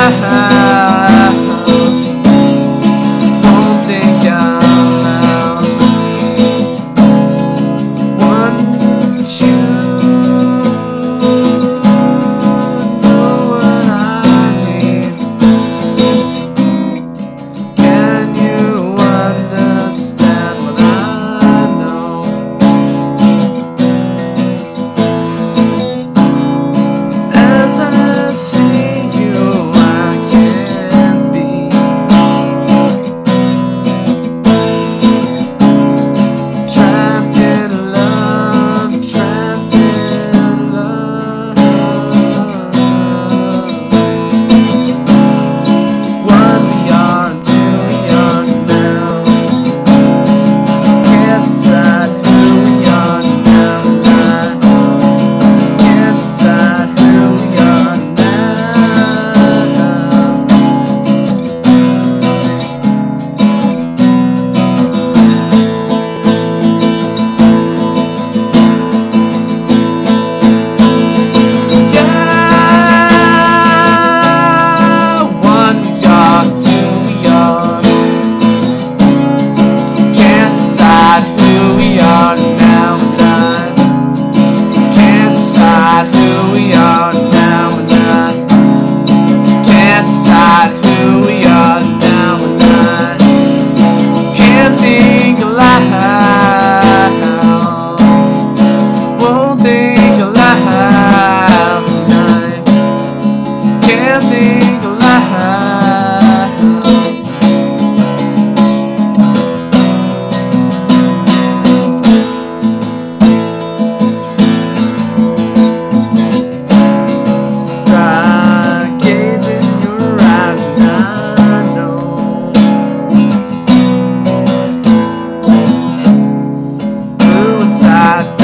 Won't think out loud. Want you know what I need. Can you understand what I know? As I see you, I can't be trapped in love, trapped in love. What we are, until we are now. Can't decide who we are now. Can't decide who we are now. Yeah, one we are, two we are. Can't decide who we are now and I. Can't decide who we are now and I. Can't decide who we are now and I. Can't think aloud. Won't think aloud tonight. Can't think aloud. I gaze in your eyes and I know blue inside.